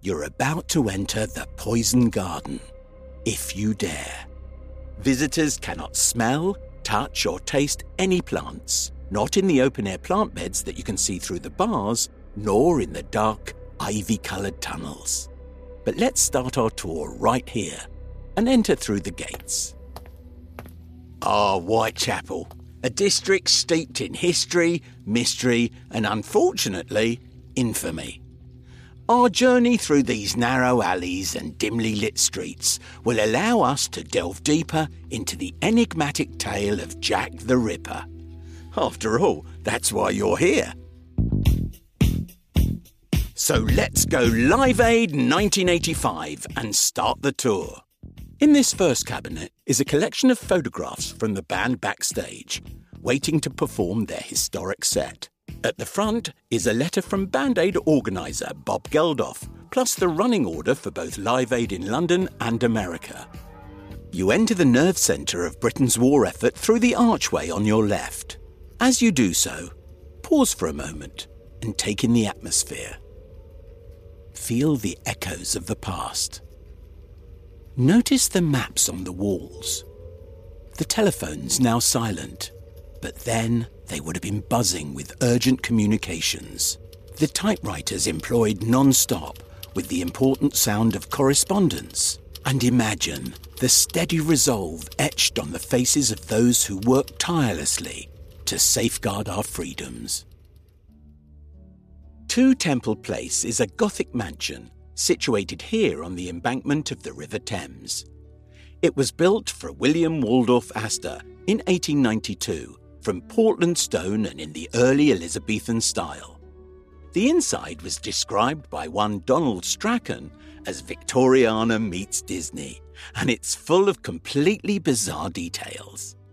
You're about to enter the Poison Garden, if you dare. Visitors cannot smell, touch or taste any plants, not in the open-air plant beds that you can see through the bars, nor in the dark, ivy-coloured tunnels. But let's start our tour right here and enter through the gates. Whitechapel, a district steeped in history, mystery and, unfortunately, infamy. Our journey through these narrow alleys and dimly lit streets will allow us to delve deeper into the enigmatic tale of Jack the Ripper. After all, that's why you're here. So let's go Live Aid 1985 and start the tour. In this first cabinet is a collection of photographs from the band backstage, waiting to perform their historic set. At the front is a letter from Band Aid organiser Bob Geldof, plus the running order for both Live Aid in London and America. You enter the nerve centre of Britain's war effort through the archway on your left. As you do so, pause for a moment and take in the atmosphere. Feel the echoes of the past. Notice the maps on the walls. The telephone's now silent, but then they would have been buzzing with urgent communications. The typewriters employed non-stop with the important sound of correspondence. And imagine the steady resolve etched on the faces of those who work tirelessly to safeguard our freedoms. 2 Temple Place is a Gothic mansion situated here on the embankment of the River Thames. It was built for William Waldorf Astor in 1892 from Portland stone and in the early Elizabethan style. The inside was described by one Donald Strachan as Victoriana meets Disney, and it's full of completely bizarre details.